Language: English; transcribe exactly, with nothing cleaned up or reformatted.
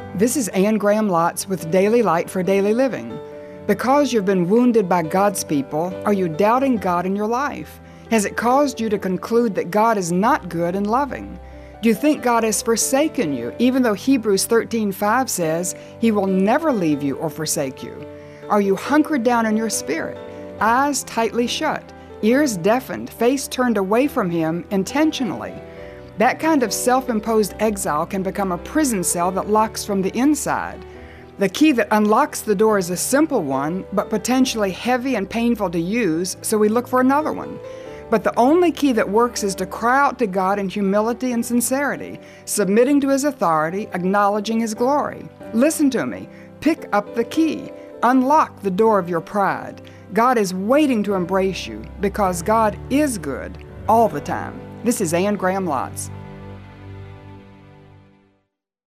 This is Anne Graham Lotz with Daily Light for Daily Living. Because you've been wounded by God's people, are you doubting God in your life? Has it caused you to conclude that God is not good and loving? Do you think God has forsaken you, even though Hebrews thirteen five says He will never leave you or forsake you? Are you hunkered down in your spirit, eyes tightly shut, ears deafened, face turned away from Him intentionally? That kind of self-imposed exile can become a prison cell that locks from the inside. The key that unlocks the door is a simple one, but potentially heavy and painful to use, so we look for another one. But the only key that works is to cry out to God in humility and sincerity, submitting to His authority, acknowledging His glory. Listen to me. Pick up the key. Unlock the door of your pride. God is waiting to embrace you because God is good all the time. This is Anne Graham Lotz.